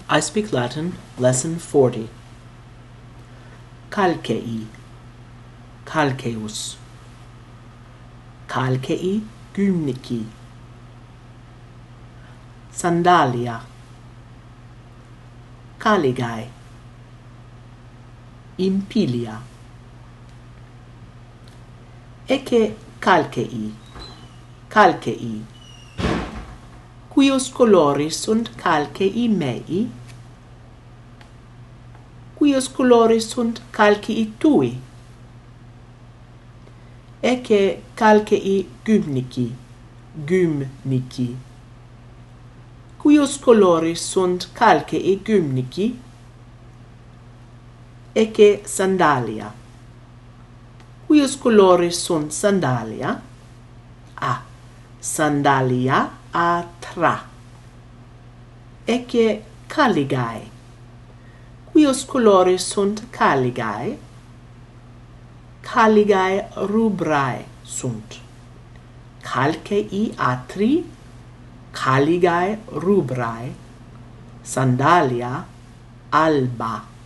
I Speak Latin, Lesson 40. Calcei, calceus. Calcei gymnici. Sandalia. Caligae. Impilia. Ecce calcei, calcei. Quius coloris sunt calcei mei? Quius coloris sunt calcei tui? Ecce calcei gymnici, gymnici. Quius coloris sunt calcei gymnici? Ecce sandalia. Quius coloris sunt sandalia? A. Sandalia atra. Ecce caligae. Quius coloris sunt caligae? Caligae rubrae sunt. Calcei atri, caligae rubrae, sandalia alba.